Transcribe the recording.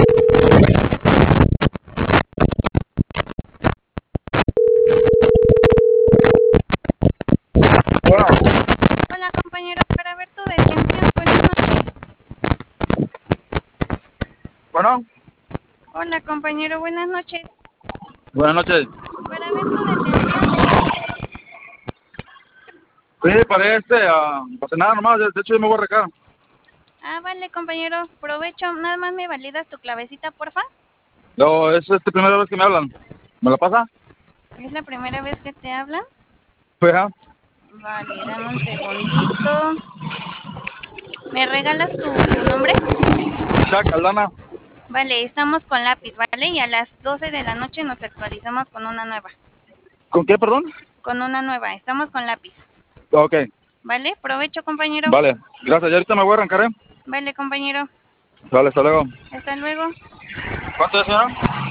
Bueno, Hola compañero, para ver tu detención, buenas noches. bueno, Hola compañero, buenas noches. buenas noches. Para ver tu detención. Sí, para pues nada nomás, de hecho yo me voy a recar. Ah, vale compañero, provecho. Nada más me validas tu clavecita, porfa. No, es primera vez que me hablan. ¿Me la pasa? ¿Es la primera vez que te hablan? Pues, ajá. Vale, dame un segundito. ¿Me regalas tu nombre? Isaac Aldana. Vale, estamos con lápiz, ¿vale? Y a las 12 de la noche nos actualizamos con una nueva. ¿Con qué, perdón? Con una nueva, estamos con lápiz. Ok, ¿Vale? Provecho compañero. vale. Gracias, ya ahorita me voy a arrancar, ¿eh? Vale compañero. Vale, hasta luego. Hasta luego. ¿Cuánto es, señora?